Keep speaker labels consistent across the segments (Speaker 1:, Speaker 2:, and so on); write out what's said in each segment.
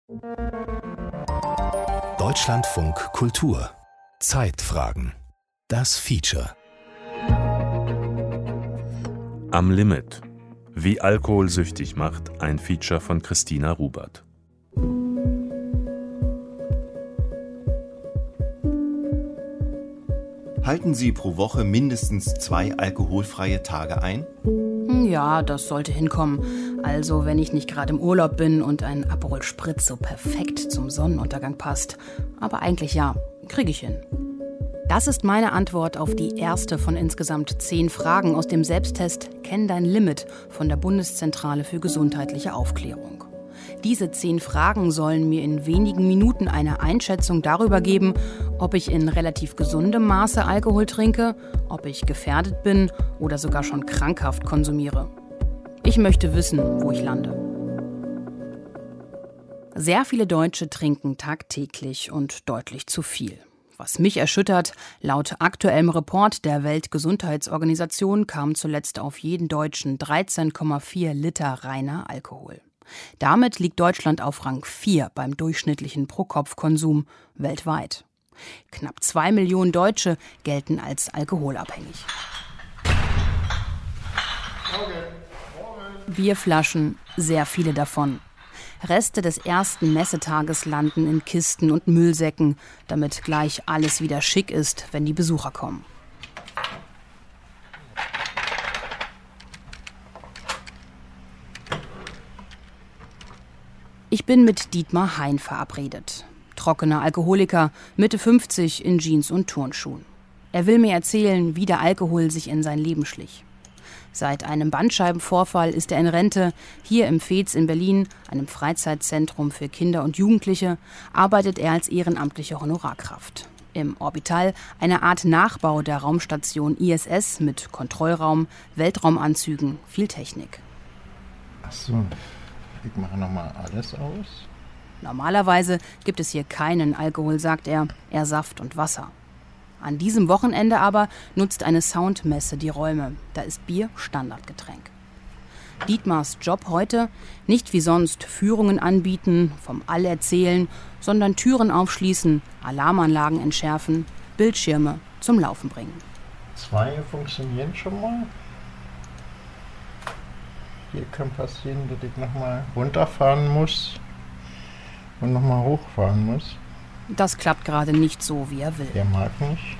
Speaker 1: Deutschlandfunk Kultur. Zeitfragen. Das Feature.
Speaker 2: Am Limit. Wie Alkohol süchtig macht. Ein Feature von Christina Rubert.
Speaker 3: Halten Sie pro Woche mindestens 2 alkoholfreie Tage ein?
Speaker 4: Ja, das sollte hinkommen. Also, wenn ich nicht gerade im Urlaub bin und ein Aperol Spritz so perfekt zum Sonnenuntergang passt. Aber eigentlich ja, kriege ich hin. Das ist meine Antwort auf die erste von insgesamt 10 Fragen aus dem Selbsttest Kenn dein Limit von der Bundeszentrale für gesundheitliche Aufklärung. Diese 10 Fragen sollen mir in wenigen Minuten eine Einschätzung darüber geben, ob ich in relativ gesundem Maße Alkohol trinke, ob ich gefährdet bin oder sogar schon krankhaft konsumiere. Ich möchte wissen, wo ich lande. Sehr viele Deutsche trinken tagtäglich und deutlich zu viel. Was mich erschüttert, laut aktuellem Report der Weltgesundheitsorganisation kamen zuletzt auf jeden Deutschen 13,4 Liter reiner Alkohol. Damit liegt Deutschland auf Rang 4 beim durchschnittlichen Pro-Kopf-Konsum weltweit. Knapp 2 Millionen Deutsche gelten als alkoholabhängig. Bierflaschen, sehr viele davon. Reste des ersten Messetages landen in Kisten und Müllsäcken, damit gleich alles wieder schick ist, wenn die Besucher kommen. Ich bin mit Dietmar Hein verabredet. Trockener Alkoholiker, Mitte 50 in Jeans und Turnschuhen. Er will mir erzählen, wie der Alkohol sich in sein Leben schlich. Seit einem Bandscheibenvorfall ist er in Rente. Hier im Veets in Berlin, einem Freizeitzentrum für Kinder und Jugendliche, arbeitet er als ehrenamtliche Honorarkraft. Im Orbital, eine Art Nachbau der Raumstation ISS mit Kontrollraum, Weltraumanzügen, viel Technik.
Speaker 5: Ach so. Ich mache nochmal alles aus.
Speaker 4: Normalerweise gibt es hier keinen Alkohol, sagt er, eher Saft und Wasser. An diesem Wochenende aber nutzt eine Soundmesse die Räume. Da ist Bier Standardgetränk. Dietmars Job heute, nicht wie sonst Führungen anbieten, vom All erzählen, sondern Türen aufschließen, Alarmanlagen entschärfen, Bildschirme zum Laufen bringen.
Speaker 5: 2 funktionieren schon mal. Hier kann passieren, dass ich nochmal runterfahren muss und nochmal hochfahren muss.
Speaker 4: Das klappt gerade nicht so, wie er will.
Speaker 5: Er mag nicht.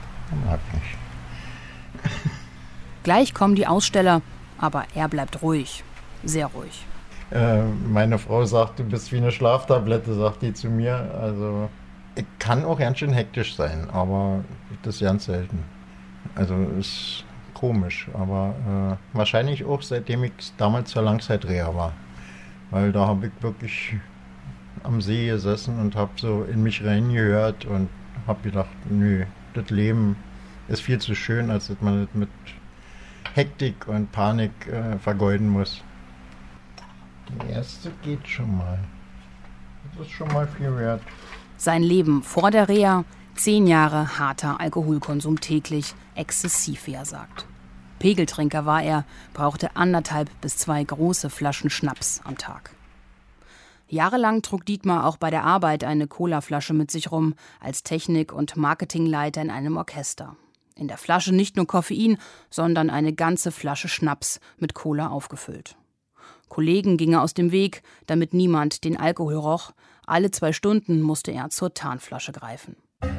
Speaker 4: Gleich kommen die Aussteller, aber er bleibt ruhig. Sehr ruhig.
Speaker 5: Meine Frau sagt, du bist wie eine Schlaftablette, sagt die zu mir. Also ich kann auch ganz schön hektisch sein, aber das ist ganz selten. Also ist komisch, aber wahrscheinlich auch seitdem ich damals zur Langzeitreha war. Weil da habe ich wirklich am See gesessen und habe so in mich reingehört und habe gedacht, nö, das Leben ist viel zu schön, als dass man das mit Hektik und Panik vergeuden muss. Die erste geht schon mal. Das ist schon mal viel wert.
Speaker 4: Sein Leben vor der Reha, 10 Jahre harter Alkoholkonsum täglich, exzessiv, wie er sagt. Pegeltrinker war er, brauchte 1,5 bis 2 große Flaschen Schnaps am Tag. Jahrelang trug Dietmar auch bei der Arbeit eine Colaflasche mit sich rum, als Technik- und Marketingleiter in einem Orchester. In der Flasche nicht nur Koffein, sondern eine ganze Flasche Schnaps mit Cola aufgefüllt. Kollegen gingen aus dem Weg, damit niemand den Alkohol roch. Alle 2 Stunden musste er zur Tarnflasche greifen.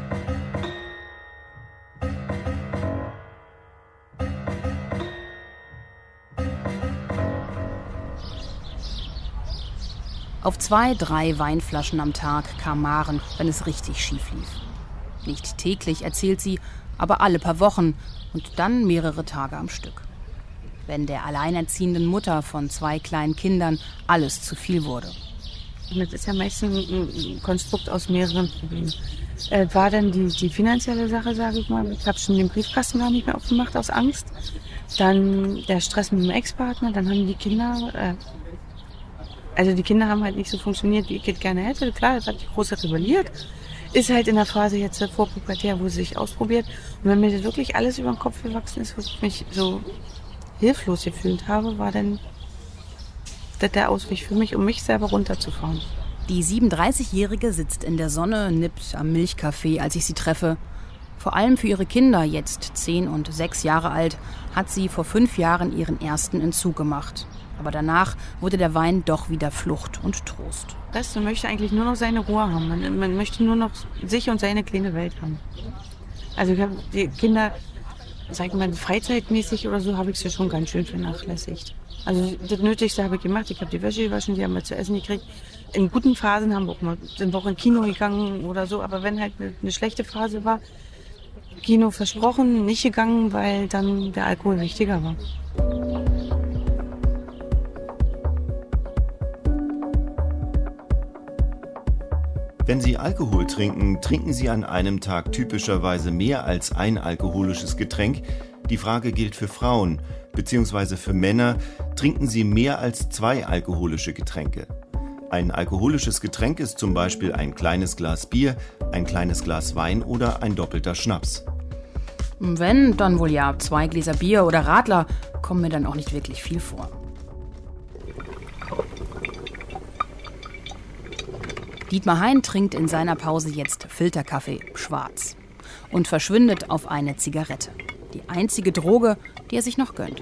Speaker 4: Auf 2, 3 Weinflaschen am Tag kam Maren, wenn es richtig schief lief. Nicht täglich, erzählt sie, aber alle paar Wochen und dann mehrere Tage am Stück. Wenn der alleinerziehenden Mutter von 2 kleinen Kindern alles zu viel wurde.
Speaker 6: Das ist ja meistens ein Konstrukt aus mehreren Problemen. War dann die finanzielle Sache, sage ich mal. Ich habe schon den Briefkasten gar nicht mehr aufgemacht aus Angst. Dann der Stress mit dem Ex-Partner, dann haben die Kinder... Also die Kinder haben halt nicht so funktioniert, wie ich es gerne hätte. Klar, das hat die Große rebelliert. Ist halt in der Phase jetzt vorpubertär, wo sie sich ausprobiert. Und wenn mir das wirklich alles über den Kopf gewachsen ist, wo ich mich so hilflos gefühlt habe, war dann das der Ausweg für mich, um mich selber runterzufahren.
Speaker 4: Die 37-Jährige sitzt in der Sonne, nippt am Milchkaffee, als ich sie treffe. Vor allem für ihre Kinder, jetzt 10 und 6 Jahre alt, hat sie vor 5 Jahren ihren ersten Entzug gemacht. Aber danach wurde der Wein doch wieder Flucht und Trost.
Speaker 6: Man möchte eigentlich nur noch seine Ruhe haben. Man möchte nur noch sich und seine kleine Welt haben. Also ich habe die Kinder, sag ich mal, freizeitmäßig oder so, habe ich sie schon ganz schön vernachlässigt. Also das Nötigste habe ich gemacht. Ich habe die Wäsche gewaschen, die haben wir zu essen gekriegt. In guten Phasen sind wir auch ins Kino gegangen oder so. Aber wenn halt eine schlechte Phase war, Kino versprochen, nicht gegangen, weil dann der Alkohol wichtiger war.
Speaker 3: Wenn Sie Alkohol trinken, trinken Sie an einem Tag typischerweise mehr als ein alkoholisches Getränk. Die Frage gilt für Frauen, beziehungsweise für Männer, trinken Sie mehr als 2 alkoholische Getränke. Ein alkoholisches Getränk ist zum Beispiel ein kleines Glas Bier, ein kleines Glas Wein oder ein doppelter Schnaps.
Speaker 4: Wenn, dann wohl ja 2 Gläser Bier oder Radler, kommen mir dann auch nicht wirklich viel vor. Dietmar Hein trinkt in seiner Pause jetzt Filterkaffee, schwarz, und verschwindet auf eine Zigarette. Die einzige Droge, die er sich noch gönnt.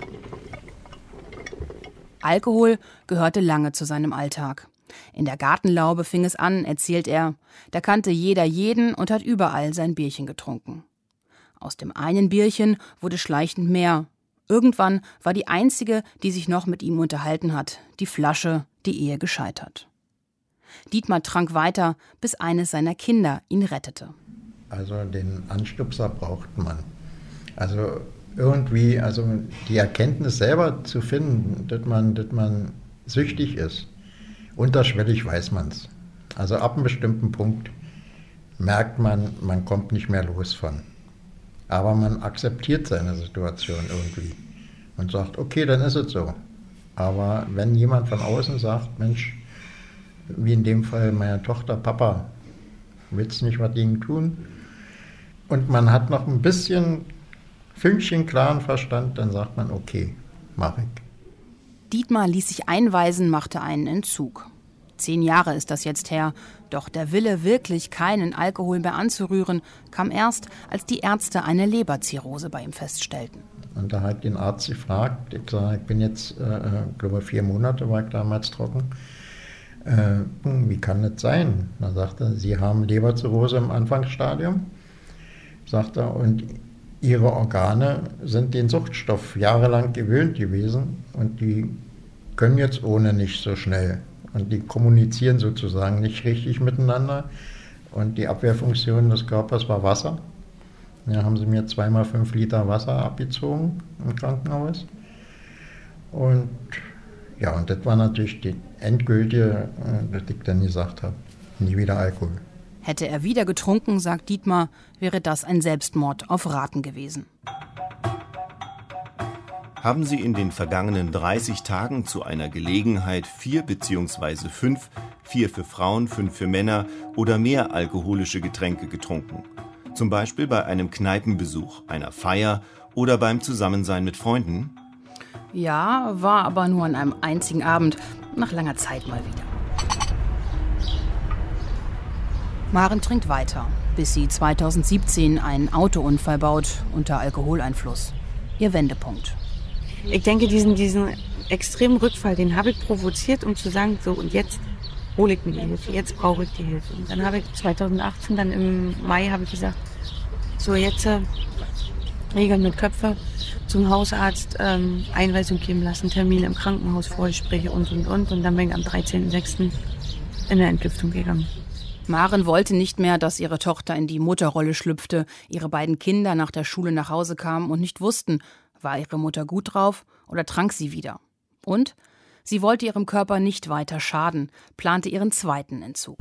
Speaker 4: Alkohol gehörte lange zu seinem Alltag. In der Gartenlaube fing es an, erzählt er. Da kannte jeder jeden und hat überall sein Bierchen getrunken. Aus dem einen Bierchen wurde schleichend mehr. Irgendwann war die einzige, die sich noch mit ihm unterhalten hat, die Flasche, die Ehe gescheitert. Dietmar trank weiter, bis eines seiner Kinder ihn rettete.
Speaker 5: Also den Anstupser braucht man. Also irgendwie, die Erkenntnis selber zu finden, dass man süchtig ist. Unterschwellig weiß man es. Also ab einem bestimmten Punkt merkt man kommt nicht mehr los von. Aber man akzeptiert seine Situation irgendwie und sagt, okay, dann ist es so. Aber wenn jemand von außen sagt, Mensch, wie in dem Fall meiner Tochter, Papa, willst du nicht was gegen tun? Und man hat noch ein bisschen Fünkchen klaren Verstand, dann sagt man, okay, mach ich.
Speaker 4: Dietmar ließ sich einweisen, machte einen Entzug. 10 Jahre ist das jetzt her, doch der Wille, wirklich keinen Alkohol mehr anzurühren, kam erst, als die Ärzte eine Leberzirrhose bei ihm feststellten.
Speaker 5: Und da hat den Arzt gefragt, ich sage, ich bin jetzt, glaube 4 Monate war ich damals trocken, wie kann das sein? Dann sagt er, Sie haben Leberzirrhose im Anfangsstadium, sagt er, und Ihre Organe sind den Suchtstoff jahrelang gewöhnt gewesen und die können jetzt ohne nicht so schnell. Und die kommunizieren sozusagen nicht richtig miteinander. Und die Abwehrfunktion des Körpers war Wasser. Da haben sie mir 2x 5 Liter Wasser abgezogen im Krankenhaus. Und ja, und das war natürlich die endgültige, dass ich dann gesagt habe, nie wieder Alkohol.
Speaker 4: Hätte er wieder getrunken, sagt Dietmar, wäre das ein Selbstmord auf Raten gewesen.
Speaker 3: Haben Sie in den vergangenen 30 Tagen zu einer Gelegenheit 4 bzw. 5, 4 für Frauen, 5 für Männer oder mehr alkoholische Getränke getrunken? Zum Beispiel bei einem Kneipenbesuch, einer Feier oder beim Zusammensein mit Freunden?
Speaker 4: Ja, war aber nur an einem einzigen Abend, nach langer Zeit mal wieder. Maren trinkt weiter, bis sie 2017 einen Autounfall baut unter Alkoholeinfluss. Ihr Wendepunkt.
Speaker 6: Ich denke, diesen extremen Rückfall, den habe ich provoziert, um zu sagen, so und jetzt hole ich mir die Hilfe, jetzt brauche ich die Hilfe. Und dann habe ich 2018, dann im Mai, habe ich gesagt, so jetzt Regeln mit Köpfe, zum Hausarzt, Einweisung geben lassen, Termin im Krankenhaus, Vorgespräche und. Und dann bin ich am 13.06. in der Entgiftung gegangen.
Speaker 4: Maren wollte nicht mehr, dass ihre Tochter in die Mutterrolle schlüpfte, ihre beiden Kinder nach der Schule nach Hause kamen und nicht wussten, war ihre Mutter gut drauf oder trank sie wieder. Und sie wollte ihrem Körper nicht weiter schaden, plante ihren zweiten Entzug.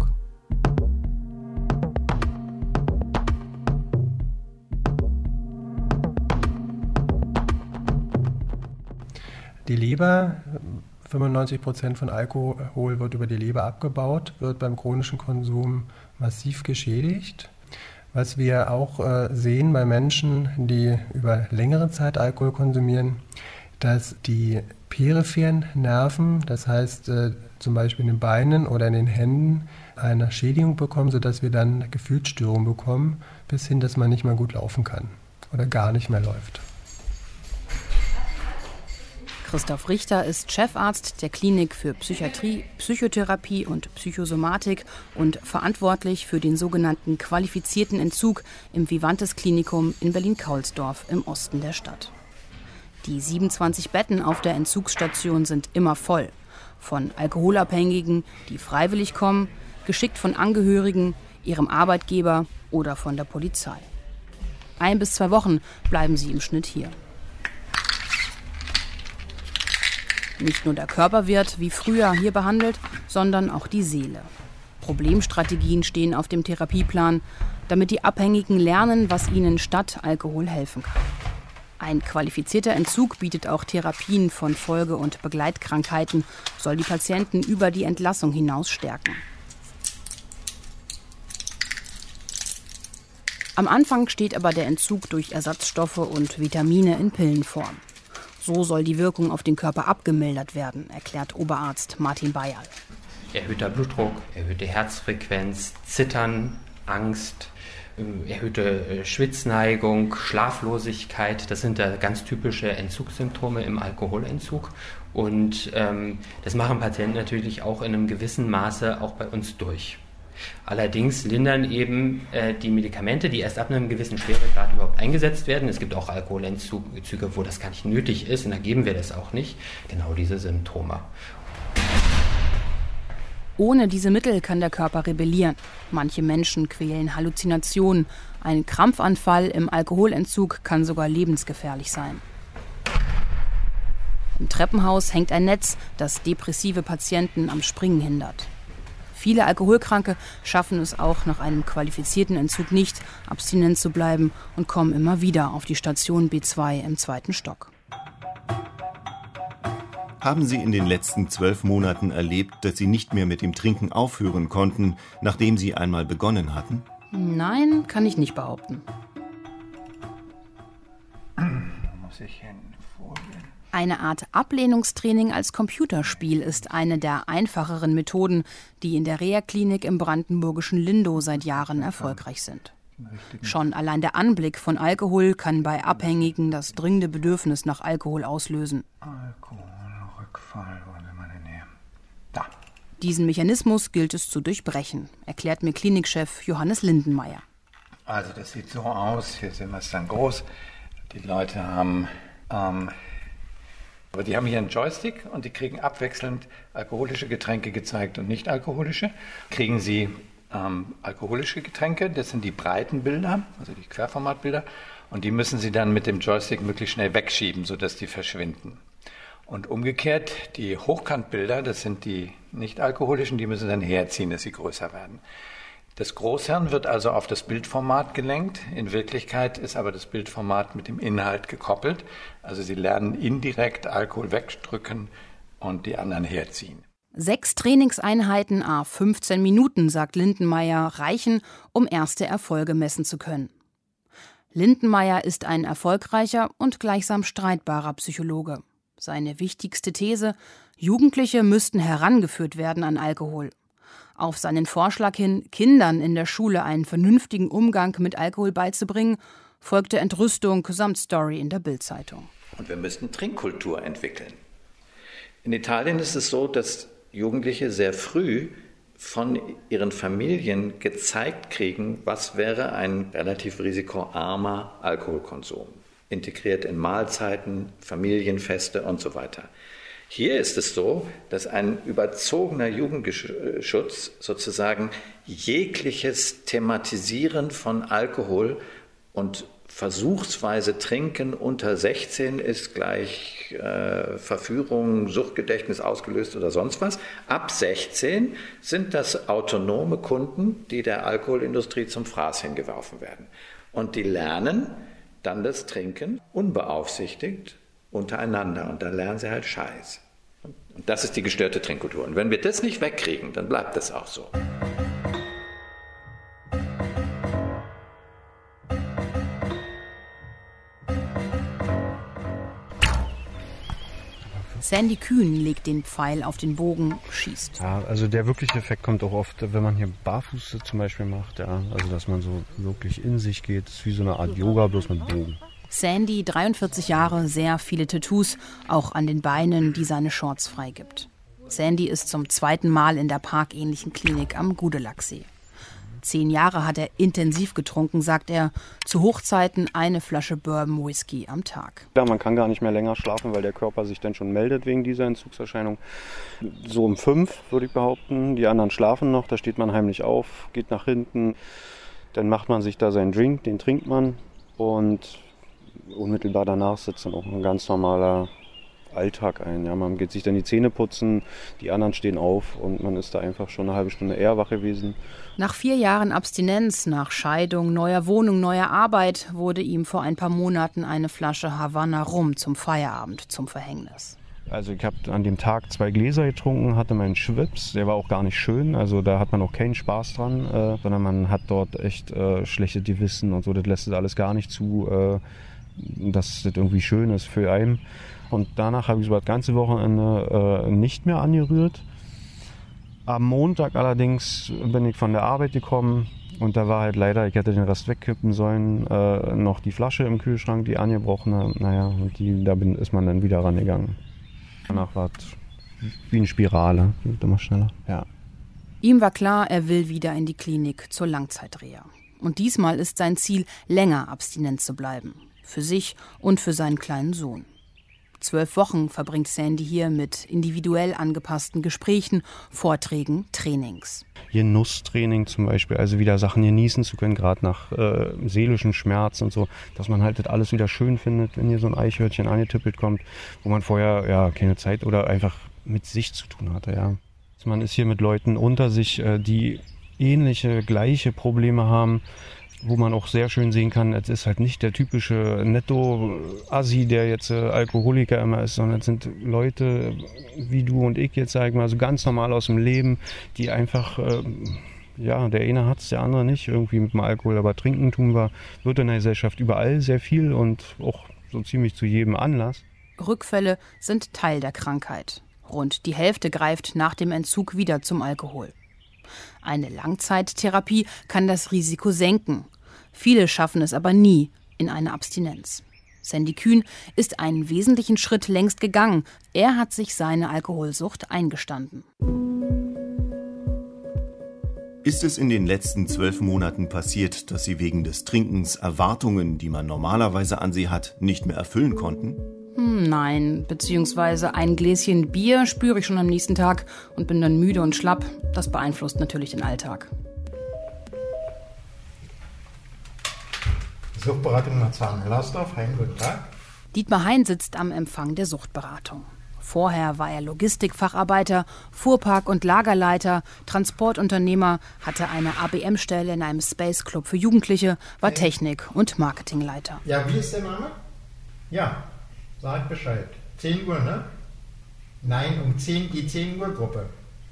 Speaker 7: Die Leber, 95% von Alkohol wird über die Leber abgebaut, wird beim chronischen Konsum massiv geschädigt. Was wir auch sehen bei Menschen, die über längere Zeit Alkohol konsumieren, dass die peripheren Nerven, das heißt zum Beispiel in den Beinen oder in den Händen, eine Schädigung bekommen, sodass wir dann Gefühlsstörungen bekommen, bis hin, dass man nicht mehr gut laufen kann oder gar nicht mehr läuft.
Speaker 4: Christoph Richter ist Chefarzt der Klinik für Psychiatrie, Psychotherapie und Psychosomatik und verantwortlich für den sogenannten qualifizierten Entzug im Vivantes Klinikum in Berlin-Kaulsdorf im Osten der Stadt. Die 27 Betten auf der Entzugsstation sind immer voll. Von Alkoholabhängigen, die freiwillig kommen, geschickt von Angehörigen, ihrem Arbeitgeber oder von der Polizei. 1 bis 2 Wochen bleiben sie im Schnitt hier. Nicht nur der Körper wird, wie früher, hier behandelt, sondern auch die Seele. Problemstrategien stehen auf dem Therapieplan, damit die Abhängigen lernen, was ihnen statt Alkohol helfen kann. Ein qualifizierter Entzug bietet auch Therapien von Folge- und Begleitkrankheiten, soll die Patienten über die Entlassung hinaus stärken. Am Anfang steht aber der Entzug durch Ersatzstoffe und Vitamine in Pillenform. So soll die Wirkung auf den Körper abgemildert werden, erklärt Oberarzt Martin Bayerl.
Speaker 8: Erhöhter Blutdruck, erhöhte Herzfrequenz, Zittern, Angst, erhöhte Schwitzneigung, Schlaflosigkeit. Das sind da ganz typische Entzugssymptome im Alkoholentzug. Und das machen Patienten natürlich auch in einem gewissen Maße auch bei uns durch. Allerdings lindern eben die Medikamente, die erst ab einem gewissen Schweregrad überhaupt eingesetzt werden. Es gibt auch Alkoholentzüge, wo das gar nicht nötig ist, und da geben wir das auch nicht. Genau diese Symptome.
Speaker 4: Ohne diese Mittel kann der Körper rebellieren. Manche Menschen quälen Halluzinationen. Ein Krampfanfall im Alkoholentzug kann sogar lebensgefährlich sein. Im Treppenhaus hängt ein Netz, das depressive Patienten am Springen hindert. Viele Alkoholkranke schaffen es auch nach einem qualifizierten Entzug nicht, abstinent zu bleiben und kommen immer wieder auf die Station B2 im 2. Stock.
Speaker 3: Haben Sie in den letzten 12 Monaten erlebt, dass Sie nicht mehr mit dem Trinken aufhören konnten, nachdem Sie einmal begonnen hatten?
Speaker 4: Nein, kann ich nicht behaupten. Eine Art Ablehnungstraining als Computerspiel ist eine der einfacheren Methoden, die in der Reha-Klinik im brandenburgischen Lindow seit Jahren erfolgreich sind. Schon allein der Anblick von Alkohol kann bei Abhängigen das dringende Bedürfnis nach Alkohol auslösen. Diesen Mechanismus gilt es zu durchbrechen, erklärt mir Klinikchef Johannes Lindenmeier.
Speaker 9: Also das sieht so aus, hier sehen wir es dann groß. Die Leute haben... Aber die haben hier einen Joystick und die kriegen abwechselnd alkoholische Getränke gezeigt und nicht alkoholische. Kriegen sie alkoholische Getränke, das sind die breiten Bilder, also die Querformatbilder, und die müssen sie dann mit dem Joystick möglichst schnell wegschieben, sodass die verschwinden. Und umgekehrt, die Hochkantbilder, das sind die nicht alkoholischen, die müssen dann herziehen, dass sie größer werden. Das Großhirn wird also auf das Bildformat gelenkt. In Wirklichkeit ist aber das Bildformat mit dem Inhalt gekoppelt. Also sie lernen indirekt Alkohol wegdrücken und die anderen herziehen.
Speaker 4: 6 Trainingseinheiten à 15 Minuten, sagt Lindenmeier, reichen, um erste Erfolge messen zu können. Lindenmeier ist ein erfolgreicher und gleichsam streitbarer Psychologe. Seine wichtigste These: Jugendliche müssten herangeführt werden an Alkohol. Auf seinen Vorschlag hin, Kindern in der Schule einen vernünftigen Umgang mit Alkohol beizubringen, folgte Entrüstung samt Story in der Bild-Zeitung.
Speaker 10: Und wir müssten Trinkkultur entwickeln. In Italien ist es so, dass Jugendliche sehr früh von ihren Familien gezeigt kriegen, was wäre ein relativ risikoarmer Alkoholkonsum, integriert in Mahlzeiten, Familienfeste und so weiter. Hier ist es so, dass ein überzogener Jugendschutz sozusagen jegliches Thematisieren von Alkohol und versuchsweise Trinken unter 16 ist gleich Verführung, Suchtgedächtnis ausgelöst oder sonst was. Ab 16 sind das autonome Kunden, die der Alkoholindustrie zum Fraß hingeworfen werden. Und die lernen dann das Trinken unbeaufsichtigt untereinander. Und dann lernen sie halt Scheiß. Und das ist die gestörte Trinkkultur. Und wenn wir das nicht wegkriegen, dann bleibt das auch so.
Speaker 4: Sandy Kühn legt den Pfeil auf den Bogen, schießt.
Speaker 11: Ja, also der wirkliche Effekt kommt auch oft, wenn man hier Barfuß zum Beispiel macht. Ja, also dass man so wirklich in sich geht. Das ist wie so eine Art Yoga, bloß mit Bogen.
Speaker 4: Sandy, 43 Jahre, sehr viele Tattoos, auch an den Beinen, die seine Shorts freigibt. Sandy ist zum 2. Mal in der parkähnlichen Klinik am Gudelachsee. 10 Jahre hat er intensiv getrunken, sagt er. Zu Hochzeiten eine Flasche Bourbon Whisky am Tag.
Speaker 11: Ja, man kann gar nicht mehr länger schlafen, weil der Körper sich dann schon meldet wegen dieser Entzugserscheinung. So um 5 würde ich behaupten. Die anderen schlafen noch, da steht man heimlich auf, geht nach hinten. Dann macht man sich da seinen Drink, den trinkt man. Und unmittelbar danach sitzt dann auch ein ganz normaler Alltag ein. Ja, man geht sich dann die Zähne putzen, die anderen stehen auf und man ist da einfach schon eine halbe Stunde eher wach gewesen.
Speaker 4: Nach 4 Jahren Abstinenz, nach Scheidung, neuer Wohnung, neuer Arbeit, wurde ihm vor ein paar Monaten eine Flasche Havanna Rum zum Feierabend zum Verhängnis.
Speaker 11: Also ich habe an dem Tag 2 Gläser getrunken, hatte meinen Schwips, der war auch gar nicht schön, also da hat man auch keinen Spaß dran, sondern man hat dort echt schlechte Gewissen und so, das lässt es alles gar nicht zu, dass das irgendwie schön ist für einen. Und danach habe ich so das ganze Wochenende nicht mehr angerührt. Am Montag allerdings bin ich von der Arbeit gekommen und da war halt leider, ich hätte den Rest wegkippen sollen, noch die Flasche im Kühlschrank, die angebrochene. Naja, und ist man dann wieder rangegangen. Danach war es wie eine Spirale, wird immer schneller. Ja.
Speaker 4: Ihm war klar, er will wieder in die Klinik zur Langzeitreha. Und diesmal ist sein Ziel, länger abstinent zu bleiben. Für sich und für seinen kleinen Sohn. 12 Wochen verbringt Sandy hier mit individuell angepassten Gesprächen, Vorträgen, Trainings.
Speaker 11: Genusstraining zum Beispiel, also wieder Sachen genießen zu können, gerade nach seelischem Schmerz und so, dass man halt das alles wieder schön findet, wenn hier so ein Eichhörnchen angetippelt kommt, wo man vorher ja keine Zeit oder einfach mit sich zu tun hatte. Ja. Also man ist hier mit Leuten unter sich, die ähnliche, gleiche Probleme haben, wo man auch sehr schön sehen kann, es ist halt nicht der typische Netto-Assi, der jetzt Alkoholiker immer ist, sondern es sind Leute wie du und ich jetzt, sag ich mal, so ganz normal aus dem Leben, die einfach, ja, der eine hat es, der andere nicht, irgendwie mit dem Alkohol, aber trinken tun wir, wird in der Gesellschaft überall sehr viel und auch so ziemlich zu jedem Anlass.
Speaker 4: Rückfälle sind Teil der Krankheit. Rund die Hälfte greift nach dem Entzug wieder zum Alkohol. Eine Langzeittherapie kann das Risiko senken. Viele schaffen es aber nie in eine Abstinenz. Sandy Kühn ist einen wesentlichen Schritt längst gegangen. Er hat sich seine Alkoholsucht eingestanden.
Speaker 3: Ist es in den letzten 12 Monaten passiert, dass Sie wegen des Trinkens Erwartungen, die man normalerweise an Sie hat, nicht mehr erfüllen konnten?
Speaker 4: Nein, beziehungsweise ein Gläschen Bier spüre ich schon am nächsten Tag und bin dann müde und schlapp. Das beeinflusst natürlich den Alltag.
Speaker 5: Suchtberatung Marzahn-Hellersdorf, Hein, guten Tag.
Speaker 4: Dietmar Hein sitzt am Empfang der Suchtberatung. Vorher war er Logistikfacharbeiter, Fuhrpark- und Lagerleiter, Transportunternehmer, hatte eine ABM-Stelle in einem Space Club für Jugendliche, war Technik- und Marketingleiter.
Speaker 5: Ja, wie ist der Name? Ja. Sag Bescheid. 10 Uhr, ne? Nein, um 10 die 10 Uhr Gruppe.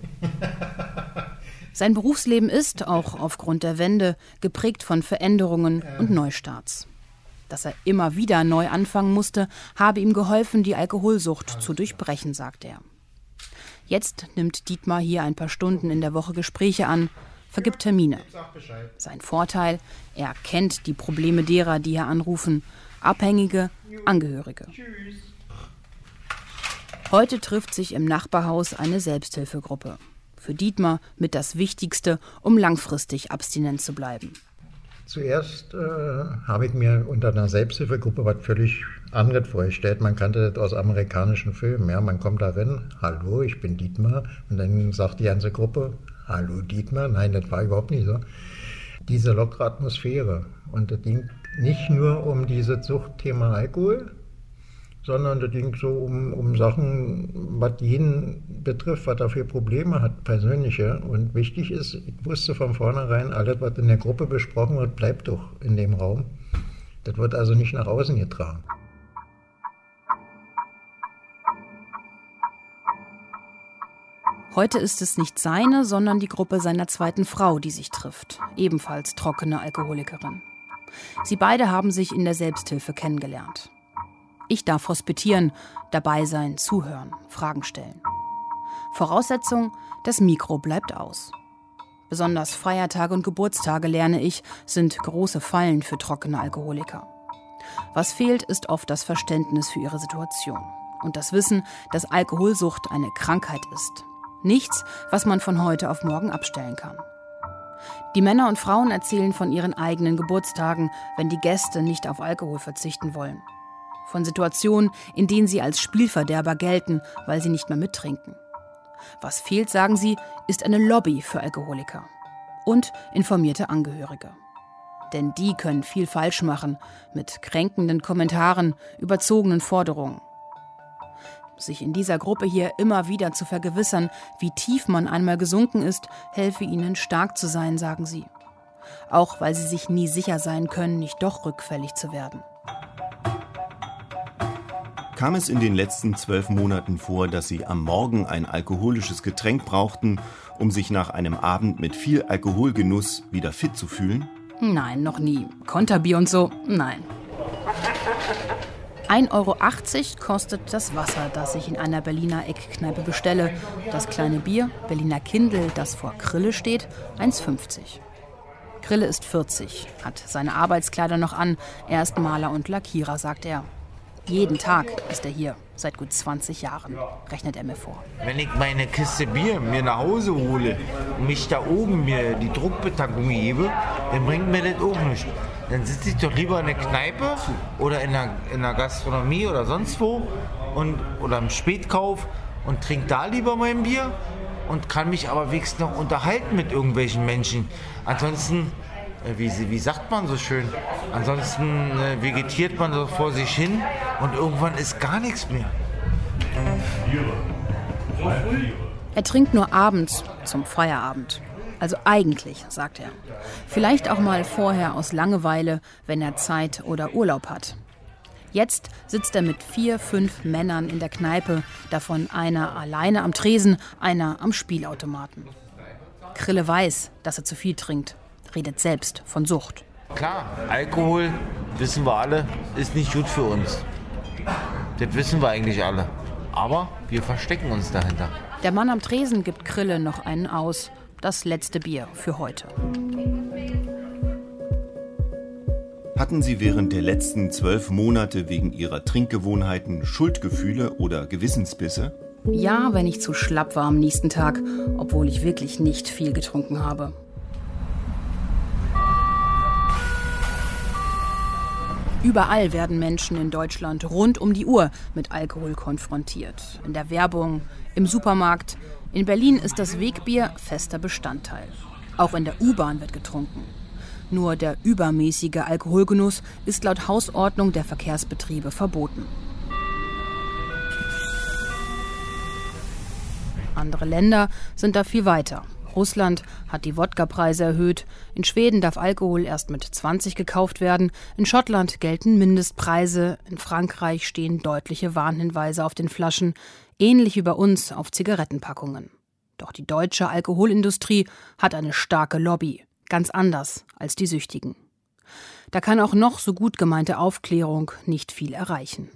Speaker 4: Sein Berufsleben ist, auch aufgrund der Wende, geprägt von Veränderungen und Neustarts. Dass er immer wieder neu anfangen musste, habe ihm geholfen, die Alkoholsucht zu durchbrechen, sagt er. Jetzt nimmt Dietmar hier ein paar Stunden in der Woche Gespräche an, vergibt Termine. Sein Vorteil, er kennt die Probleme derer, die hier anrufen, Abhängige, Angehörige. Heute trifft sich im Nachbarhaus eine Selbsthilfegruppe. Für Dietmar mit das Wichtigste, um langfristig abstinent zu bleiben.
Speaker 5: Zuerst habe ich mir unter einer Selbsthilfegruppe was völlig anderes vorgestellt. Man kannte das aus amerikanischen Filmen. Ja, man kommt da rein, hallo, ich bin Dietmar. Und dann sagt die ganze Gruppe, hallo Dietmar. Nein, das war überhaupt nicht so. Diese lockere Atmosphäre. Und das ging nicht nur um dieses Suchtthema Alkohol, sondern das ging so um Sachen, was jeden betrifft, was er für Probleme hat, persönliche. Und wichtig ist, ich wusste von vornherein, alles, was in der Gruppe besprochen wird, bleibt doch in dem Raum. Das wird also nicht nach außen getragen.
Speaker 4: Heute ist es nicht seine, sondern die Gruppe seiner zweiten Frau, die sich trifft. Ebenfalls trockene Alkoholikerin. Sie beide haben sich in der Selbsthilfe kennengelernt. Ich darf hospitieren, dabei sein, zuhören, Fragen stellen. Voraussetzung, das Mikro bleibt aus. Besonders Feiertage und Geburtstage, lerne ich, sind große Fallen für trockene Alkoholiker. Was fehlt, ist oft das Verständnis für ihre Situation. Und das Wissen, dass Alkoholsucht eine Krankheit ist. Nichts, was man von heute auf morgen abstellen kann. Die Männer und Frauen erzählen von ihren eigenen Geburtstagen, wenn die Gäste nicht auf Alkohol verzichten wollen. Von Situationen, in denen sie als Spielverderber gelten, weil sie nicht mehr mittrinken. Was fehlt, sagen sie, ist eine Lobby für Alkoholiker. Und informierte Angehörige. Denn die können viel falsch machen, mit kränkenden Kommentaren, überzogenen Forderungen. Sich in dieser Gruppe hier immer wieder zu vergewissern, wie tief man einmal gesunken ist, helfe ihnen, stark zu sein, sagen sie. Auch weil sie sich nie sicher sein können, nicht doch rückfällig zu werden.
Speaker 3: Kam es in den letzten 12 Monaten vor, dass Sie am Morgen ein alkoholisches Getränk brauchten, um sich nach einem Abend mit viel Alkoholgenuss wieder fit zu fühlen?
Speaker 4: Nein, noch nie. Konterbier und so, nein. 1,80 Euro kostet das Wasser, das ich in einer Berliner Eckkneipe bestelle. Das kleine Bier, Berliner Kindl, das vor Krille steht, 1,50. Krille ist 40, hat seine Arbeitskleider noch an. Er ist Maler und Lackierer, sagt er. Jeden Tag ist er hier, seit gut 20 Jahren, rechnet er mir vor.
Speaker 12: Wenn ich meine Kiste Bier mir nach Hause hole und mich da oben mir die Druckbetankung gebe, dann bringt mir das auch nichts. Dann sitze ich doch lieber in der Kneipe oder in der Gastronomie oder sonst wo oder im Spätkauf und trinke da lieber mein Bier und kann mich aber wenigstens noch unterhalten mit irgendwelchen Menschen. Ansonsten, wie sagt man so schön, ansonsten vegetiert man so vor sich hin und irgendwann ist gar nichts mehr.
Speaker 4: Er trinkt nur abends zum Feierabend. Also eigentlich, sagt er. Vielleicht auch mal vorher aus Langeweile, wenn er Zeit oder Urlaub hat. Jetzt sitzt er mit 4, 5 Männern in der Kneipe, davon einer alleine am Tresen, einer am Spielautomaten. Krille weiß, dass er zu viel trinkt, redet selbst von Sucht.
Speaker 12: Klar, Alkohol, wissen wir alle, ist nicht gut für uns. Das wissen wir eigentlich alle. Aber wir verstecken uns dahinter.
Speaker 4: Der Mann am Tresen gibt Krille noch einen aus. Das letzte Bier für heute.
Speaker 3: Hatten Sie während der letzten 12 Monate wegen Ihrer Trinkgewohnheiten Schuldgefühle oder Gewissensbisse?
Speaker 4: Ja, wenn ich zu schlapp war am nächsten Tag, obwohl ich wirklich nicht viel getrunken habe. Überall werden Menschen in Deutschland rund um die Uhr mit Alkohol konfrontiert. In der Werbung, im Supermarkt. In Berlin ist das Wegbier fester Bestandteil. Auch in der U-Bahn wird getrunken. Nur der übermäßige Alkoholgenuss ist laut Hausordnung der Verkehrsbetriebe verboten. Andere Länder sind da viel weiter. Russland hat die Wodka-Preise erhöht. In Schweden darf Alkohol erst mit 20 gekauft werden. In Schottland gelten Mindestpreise. In Frankreich stehen deutliche Warnhinweise auf den Flaschen. Ähnlich wie bei uns auf Zigarettenpackungen. Doch die deutsche Alkoholindustrie hat eine starke Lobby. Ganz anders als die Süchtigen. Da kann auch noch so gut gemeinte Aufklärung nicht viel erreichen.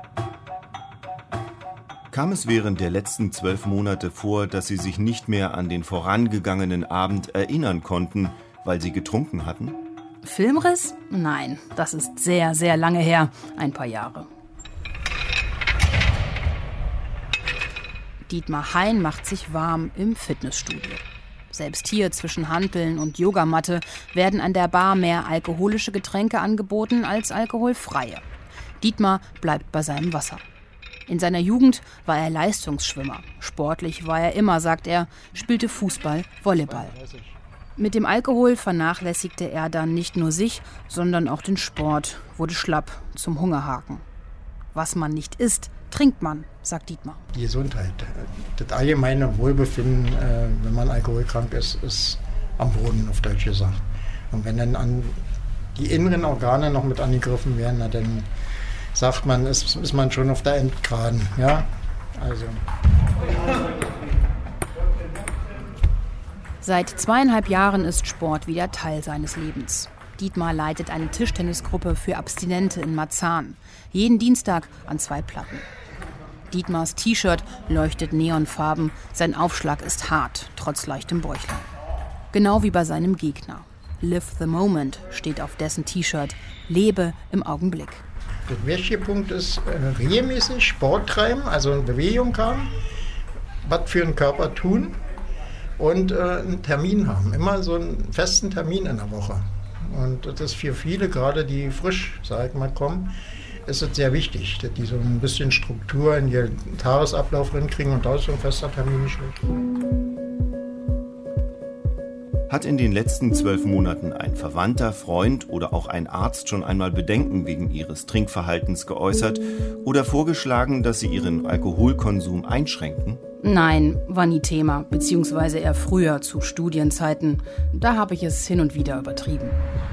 Speaker 3: Kam es während der letzten 12 Monate vor, dass Sie sich nicht mehr an den vorangegangenen Abend erinnern konnten, weil Sie getrunken hatten?
Speaker 4: Filmriss? Nein, das ist sehr, sehr lange her. Ein paar Jahre. Dietmar Hein macht sich warm im Fitnessstudio. Selbst hier zwischen Hanteln und Yogamatte werden an der Bar mehr alkoholische Getränke angeboten als alkoholfreie. Dietmar bleibt bei seinem Wasser. In seiner Jugend war er Leistungsschwimmer. Sportlich war er immer, sagt er, spielte Fußball, Volleyball. Mit dem Alkohol vernachlässigte er dann nicht nur sich, sondern auch den Sport, wurde schlapp zum Hungerhaken. Was man nicht isst, trinkt man, sagt Dietmar.
Speaker 5: Die Gesundheit, das allgemeine Wohlbefinden, wenn man alkoholkrank ist, ist am Boden, auf Deutsch gesagt. Und wenn dann die inneren Organe noch mit angegriffen werden, na, dann sagt man, ist man schon auf der Endgraden. Ja? Also.
Speaker 4: Seit 2,5 Jahren ist Sport wieder Teil seines Lebens. Dietmar leitet eine Tischtennisgruppe für Abstinente in Marzahn. Jeden Dienstag an 2 Platten. Dietmars T-Shirt leuchtet neonfarben, sein Aufschlag ist hart, trotz leichtem Bäuchlein. Genau wie bei seinem Gegner. Live the moment steht auf dessen T-Shirt. Lebe im Augenblick.
Speaker 5: Der wichtige Punkt ist regelmäßig Sport treiben, also in Bewegung haben, was für den Körper tun und einen Termin haben. Immer so einen festen Termin in der Woche. Und das ist für viele, gerade die frisch, sag ich mal, kommen, ist es sehr wichtig, dass die so ein bisschen Struktur in ihren Tagesablauf rinkriegen und da ist so ein fester Termin nicht schlecht.
Speaker 3: Hat in den letzten 12 Monaten ein Verwandter, Freund oder auch ein Arzt schon einmal Bedenken wegen ihres Trinkverhaltens geäußert oder vorgeschlagen, dass sie ihren Alkoholkonsum einschränken?
Speaker 4: Nein, war nie Thema, beziehungsweise eher früher zu Studienzeiten. Da habe ich es hin und wieder übertrieben.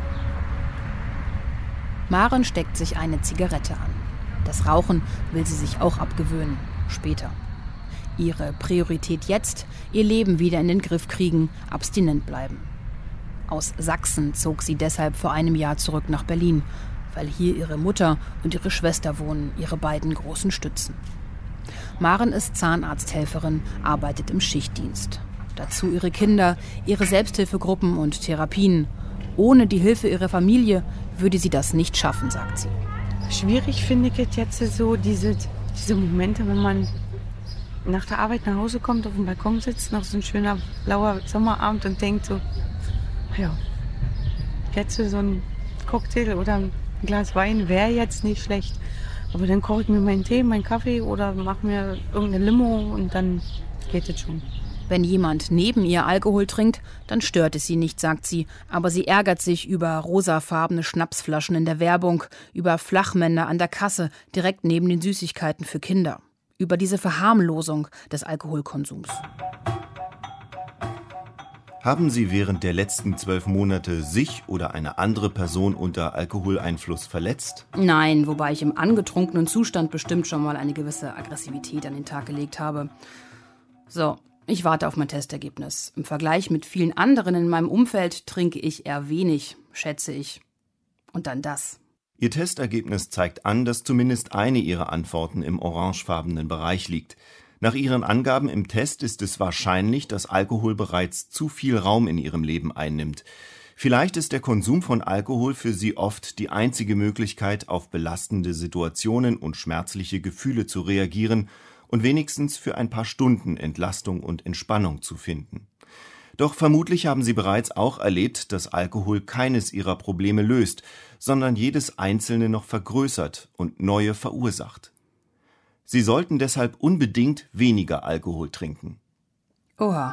Speaker 4: Maren steckt sich eine Zigarette an. Das Rauchen will sie sich auch abgewöhnen, später. Ihre Priorität jetzt, ihr Leben wieder in den Griff kriegen, abstinent bleiben. Aus Sachsen zog sie deshalb vor einem Jahr zurück nach Berlin, weil hier ihre Mutter und ihre Schwester wohnen, ihre beiden großen Stützen. Maren ist Zahnarzthelferin, arbeitet im Schichtdienst. Dazu ihre Kinder, ihre Selbsthilfegruppen und Therapien. Ohne die Hilfe ihrer Familie würde sie das nicht schaffen, sagt sie.
Speaker 6: Schwierig finde ich jetzt so diese Momente, wenn man nach der Arbeit nach Hause kommt, auf dem Balkon sitzt, noch so ein schöner blauer Sommerabend und denkt so, ja, jetzt so ein Cocktail oder ein Glas Wein wäre jetzt nicht schlecht. Aber dann koche ich mir meinen Tee, meinen Kaffee oder mache mir irgendeine Limo und dann geht es schon.
Speaker 4: Wenn jemand neben ihr Alkohol trinkt, dann stört es sie nicht, sagt sie. Aber sie ärgert sich über rosafarbene Schnapsflaschen in der Werbung, über Flachmänner an der Kasse, direkt neben den Süßigkeiten für Kinder. Über diese Verharmlosung des Alkoholkonsums.
Speaker 3: Haben Sie während der letzten 12 Monate sich oder eine andere Person unter Alkoholeinfluss verletzt?
Speaker 4: Nein, wobei ich im angetrunkenen Zustand bestimmt schon mal eine gewisse Aggressivität an den Tag gelegt habe. So, ich warte auf mein Testergebnis. Im Vergleich mit vielen anderen in meinem Umfeld trinke ich eher wenig, schätze ich. Und dann das.
Speaker 3: Ihr Testergebnis zeigt an, dass zumindest eine Ihrer Antworten im orangefarbenen Bereich liegt. Nach Ihren Angaben im Test ist es wahrscheinlich, dass Alkohol bereits zu viel Raum in Ihrem Leben einnimmt. Vielleicht ist der Konsum von Alkohol für Sie oft die einzige Möglichkeit, auf belastende Situationen und schmerzliche Gefühle zu reagieren und wenigstens für ein paar Stunden Entlastung und Entspannung zu finden. Doch vermutlich haben Sie bereits auch erlebt, dass Alkohol keines Ihrer Probleme löst, sondern jedes einzelne noch vergrößert und neue verursacht. Sie sollten deshalb unbedingt weniger Alkohol trinken.
Speaker 4: Oha.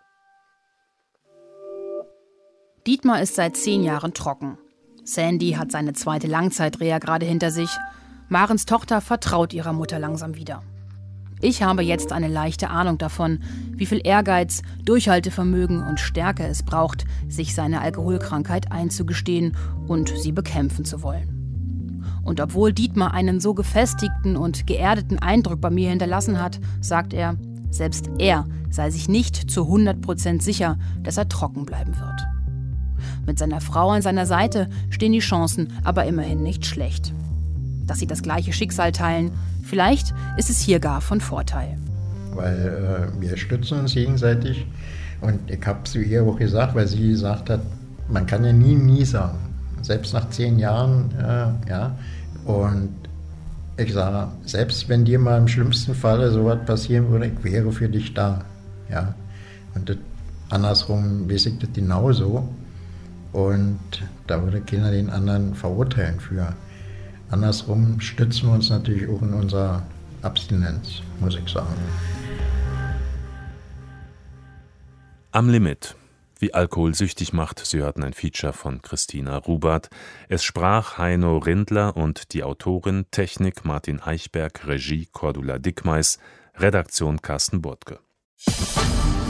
Speaker 4: Dietmar ist seit 10 Jahren trocken. Sandy hat seine 2. Langzeitreha gerade hinter sich. Marens Tochter vertraut ihrer Mutter langsam wieder. Ich habe jetzt eine leichte Ahnung davon, wie viel Ehrgeiz, Durchhaltevermögen und Stärke es braucht, sich seine Alkoholkrankheit einzugestehen und sie bekämpfen zu wollen. Und obwohl Dietmar einen so gefestigten und geerdeten Eindruck bei mir hinterlassen hat, sagt er, selbst er sei sich nicht zu 100% sicher, dass er trocken bleiben wird. Mit seiner Frau an seiner Seite stehen die Chancen aber immerhin nicht schlecht. Dass sie das gleiche Schicksal teilen, vielleicht ist es hier gar von Vorteil.
Speaker 5: Weil wir stützen uns gegenseitig und ich habe zu ihr auch gesagt, weil sie gesagt hat, man kann ja nie sagen, selbst nach 10 Jahren, ja. Und ich sage, selbst wenn dir mal im schlimmsten Falle sowas passieren würde, ich wäre für dich da, ja. Und das, andersrum weiß ich das genauso und da würde keiner den anderen verurteilen für. Andersrum stützen wir uns natürlich auch in unserer Abstinenz, muss ich sagen.
Speaker 2: Am Limit. Wie Alkohol süchtig macht. Sie hörten ein Feature von Christina Rubart. Es sprach Heino Rindler und die Autorin, Technik Martin Eichberg, Regie Cordula Dickmeis, Redaktion Carsten Burtke.